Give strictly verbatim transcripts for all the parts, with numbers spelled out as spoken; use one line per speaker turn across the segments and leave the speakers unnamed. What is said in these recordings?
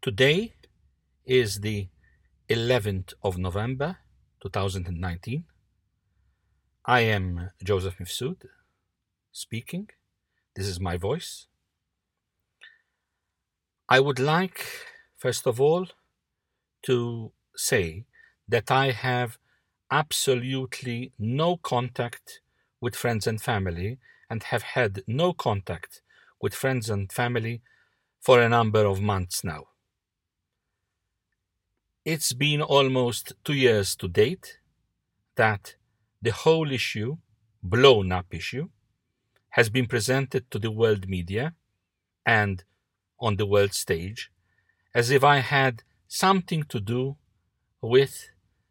Today is the eleventh of November two thousand nineteen. I am Joseph Mifsud speaking. This is my voice. I would like, first of all, to say that I have absolutely no contact with friends and family and have had no contact with friends and family for a number of months now. It's been almost two years to date that the whole issue, blown up issue, has been presented to the world media and on the world stage as if I had something to do with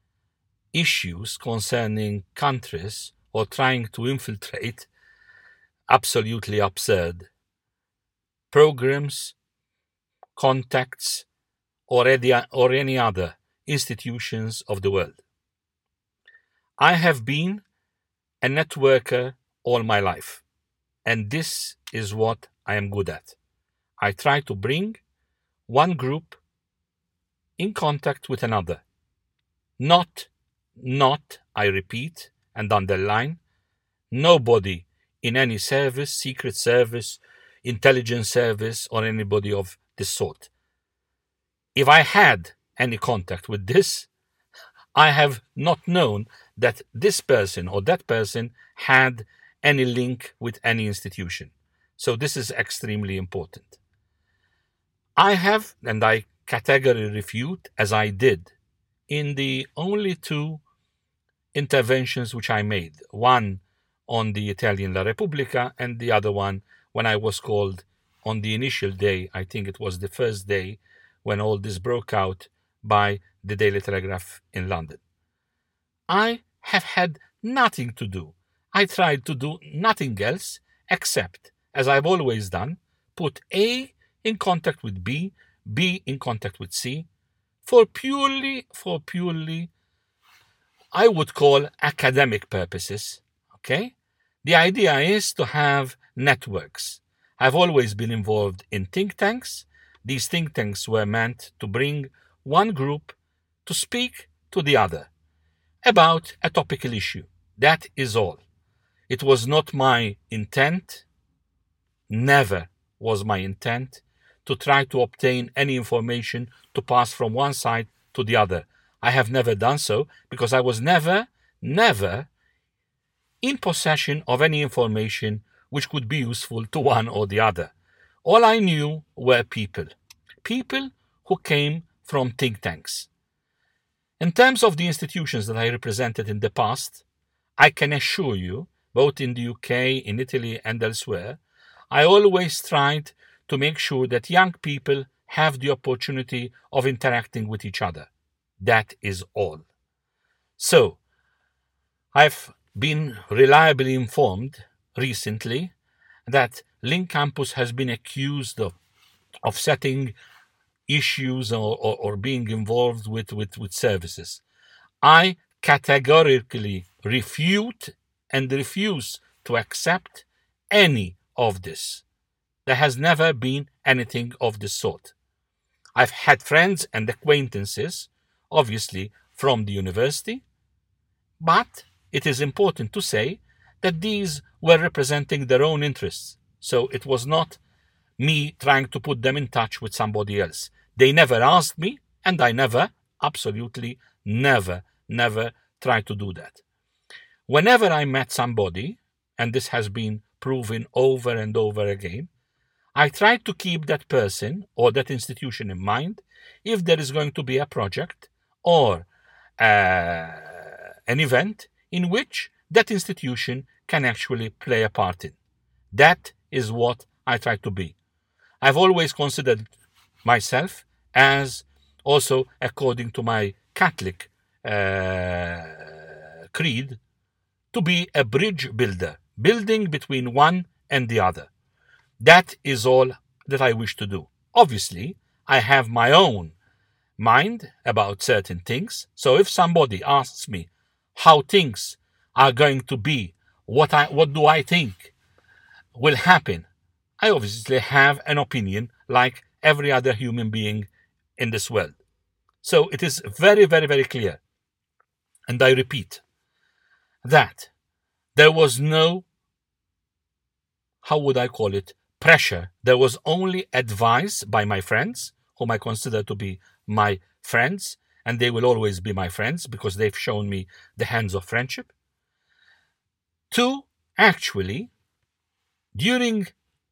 issues concerning countries or trying to infiltrate absolutely absurd programs, contacts, or any, or any other institutions of the world. I have been a networker all my life, and this is what I am good at. I try to bring one group in contact with another. Not, not, I repeat and underline, nobody in any service, secret service, intelligence service, or anybody of this sort. If I had any contact with this, I have not known that this person or that person had any link with any institution. So this is extremely important. I have, and I categorically refute, as I did in the only two interventions which I made, one on the Italian La Repubblica and the other one when I was called on the initial day, I think it was the first day when all this broke out, by the Daily Telegraph in London. I have had nothing to do. I tried to do nothing else except, as I've always done, put A in contact with B, B in contact with C, for purely, for purely, I would call academic purposes, okay? The idea is to have networks. I've always been involved in think tanks. These think tanks were meant to bring one group to speak to the other about a topical issue. That is all. It was not my intent, never was my intent, to try to obtain any information to pass from one side to the other. I have never done so because I was never, never in possession of any information which could be useful to one or the other. All I knew were people, people who came from think tanks. In terms of the institutions that I represented in the past, I can assure you, both in the U K, in Italy, and elsewhere, I always tried to make sure that young people have the opportunity of interacting with each other. That is all. So, I've been reliably informed recently that Link Campus has been accused of, of setting issues or, or, or being involved with, with, with services. I categorically refute and refuse to accept any of this. There has never been anything of this sort. I've had friends and acquaintances, obviously from the university, but it is important to say that these were representing their own interests. So it was not me trying to put them in touch with somebody else. They never asked me, and I never, absolutely never, never tried to do that. Whenever I met somebody, and this has been proven over and over again, I tried to keep that person or that institution in mind if there is going to be a project or uh, an event in which that institution can actually play a part in. That is what I try to be. I've always considered myself as, also according to my Catholic uh, creed, to be a bridge builder, building between one and the other. That is all that I wish to do. Obviously, I have my own mind about certain things, so if somebody asks me how things are going to be, what I what do I think will happen, I obviously have an opinion like every other human being in this world. So it is very, very, very clear. And I repeat that there was no, how would I call it, pressure. There was only advice by my friends, whom I consider to be my friends, and they will always be my friends because they've shown me the hands of friendship, to actually, during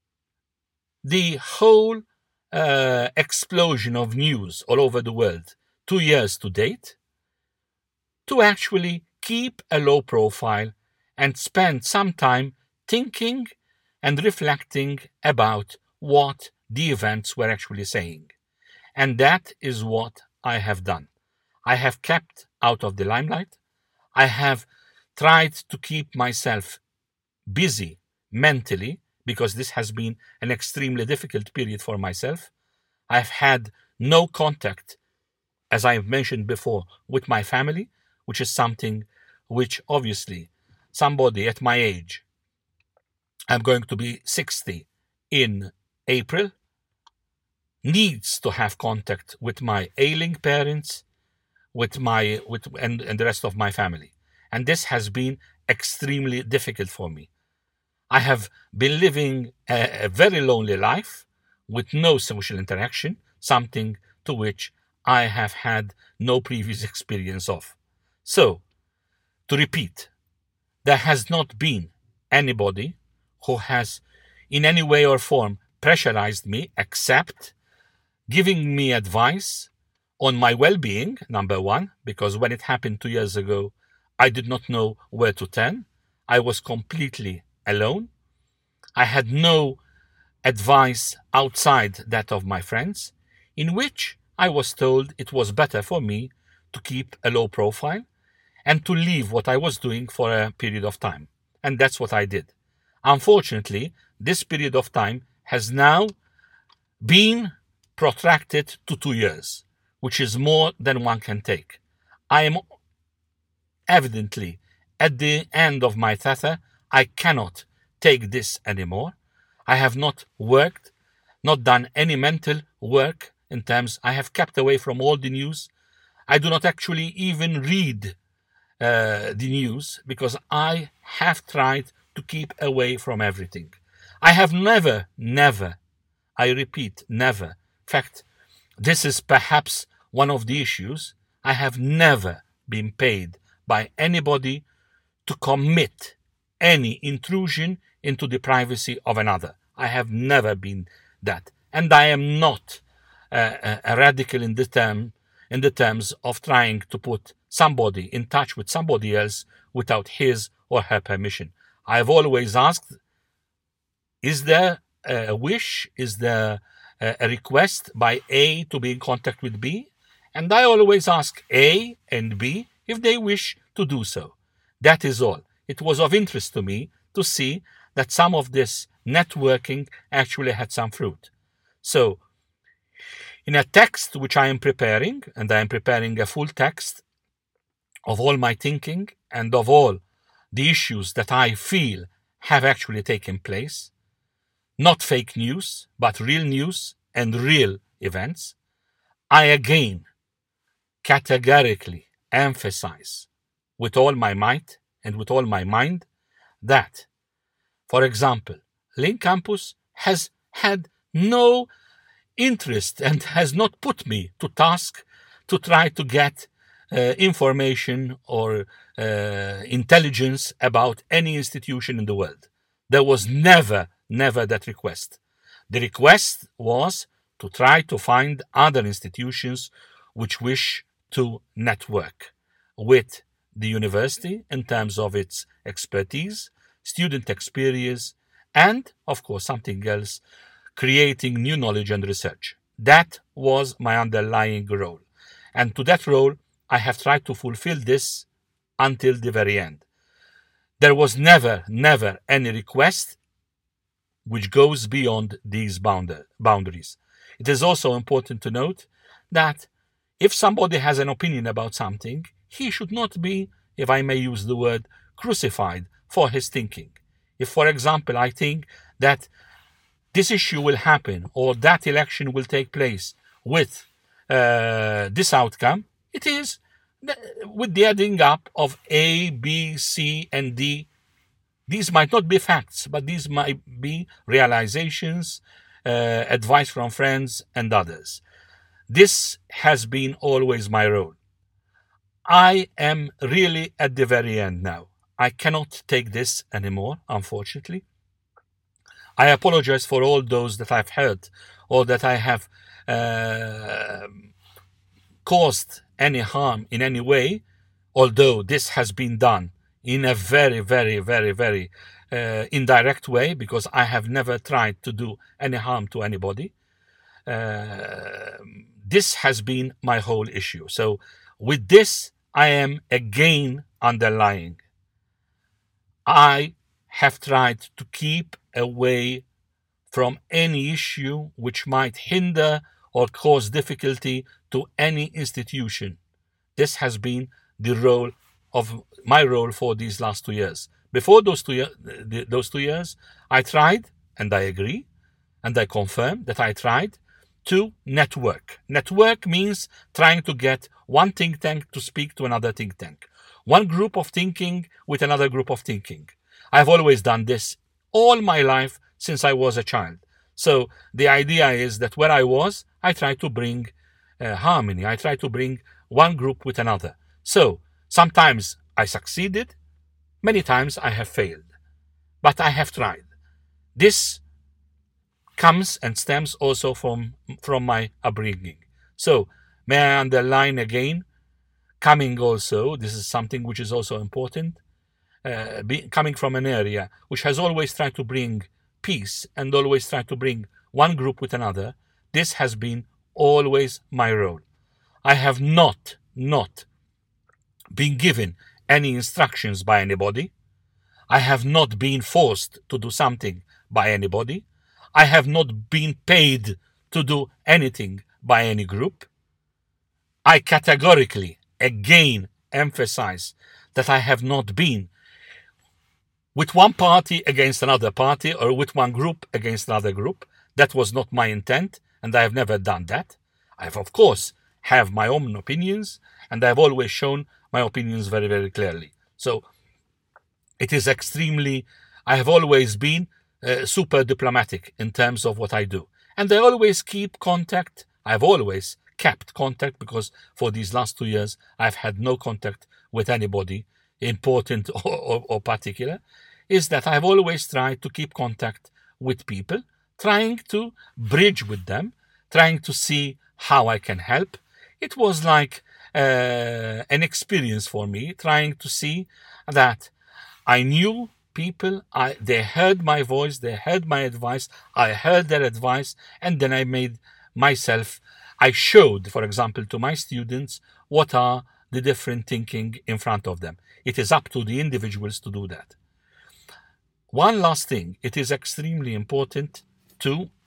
the whole uh, explosion of news all over the world, two years to date, to actually keep a low profile and spend some time thinking and reflecting about what the events were actually saying. And that is what I have done. I have kept out of the limelight. I have tried to keep myself busy mentally, because this has been an extremely difficult period for myself. I've had no contact, as I've mentioned before, with my family, which is something which obviously somebody at my age, I'm going to be sixty in April, needs to have contact with my ailing parents, with my with and, and the rest of my family. And this has been extremely difficult for me. I have been living a, a very lonely life with no social interaction, something to which I have had no previous experience of. So, to repeat, there has not been anybody who has in any way or form pressurized me, except giving me advice on my well-being, number one, because when it happened two years ago, I did not know where to turn. I was completely alone. I had no advice outside that of my friends, in which I was told it was better for me to keep a low profile and to leave what I was doing for a period of time. And that's what I did. Unfortunately, this period of time has now been protracted to two years, which is more than one can take. I am evidently at the end of my tether. I cannot take this anymore. I have not worked, not done any mental work in terms, I have kept away from all the news. I do not actually even read uh, the news because I have tried to keep away from everything. I have never, never, I repeat, never. In fact, this is perhaps one of the issues. I have never been paid by anybody to commit any intrusion into the privacy of another. I have never been that. And I am not uh, a radical in the term, in the terms of trying to put somebody in touch with somebody else without his or her permission. I have always asked, is there a wish, is there a request by A to be in contact with B? And I always ask A and B if they wish to do so. That is all. It was of interest to me to see that some of this networking actually had some fruit. So, in a text which I am preparing, and I am preparing a full text of all my thinking and of all the issues that I feel have actually taken place, not fake news, but real news and real events, I again categorically emphasize with all my might and with all my mind that, for example, Link Campus has had no interest and has not put me to task to try to get uh, information or uh, intelligence about any institution in the world. There was never, never that request. The request was to try to find other institutions which wish to network with the university in terms of its expertise, student experience, and, of course, something else, creating new knowledge and research. That was my underlying role. And to that role, I have tried to fulfill this until the very end. There was never, never any request which goes beyond these boundaries. It is also important to note that if somebody has an opinion about something, he should not be, if I may use the word, crucified for his thinking. If, for example, I think that this issue will happen or that election will take place with uh, this outcome, it is with the adding up of A, B, C, and D. These might not be facts, but these might be realizations, uh, advice from friends and others. This has been always my role. I am really at the very end now. I cannot take this anymore, unfortunately. I apologize for all those that I've hurt or that I have uh, caused any harm in any way, although this has been done in a very, very, very, very uh, indirect way, because I have never tried to do any harm to anybody. Uh, this has been my whole issue. So with this, I am again underlying. I have tried to keep away from any issue which might hinder or cause difficulty to any institution. This has been the role of my role for these last two years. Before those two, year, those two years, I tried, and I agree, and I confirm that I tried to network. Network means trying to get one think tank to speak to another think tank, one group of thinking with another group of thinking. I've always done this all my life since I was a child. So the idea is that where I was, I try to bring uh, harmony. I try to bring one group with another. So sometimes I succeeded, many times I have failed, but I have tried. This comes and stems also from, from my upbringing. So may I underline again, coming also, this is something which is also important, uh, be, coming from an area which has always tried to bring peace and always tried to bring one group with another, this has been always my role. I have not, not been given any instructions by anybody. I have not been forced to do something by anybody. I have not been paid to do anything by any group. I categorically, again, emphasize that I have not been with one party against another party or with one group against another group. That was not my intent, and I have never done that. I have, of course, have my own opinions, and I have always shown my opinions very, very clearly. So it is extremely, I have always been uh, super diplomatic in terms of what I do. And I always keep contact. I've always kept contact, because for these last two years, I've had no contact with anybody, important or, or, or particular, is that I've always tried to keep contact with people, trying to bridge with them, trying to see how I can help. It was like uh, an experience for me, trying to see that I knew people, I, they heard my voice, they heard my advice, I heard their advice, and then I made myself, I showed, for example, to my students what are the different thinking in front of them. It is up to the individuals to do that. One last thing, it is extremely important to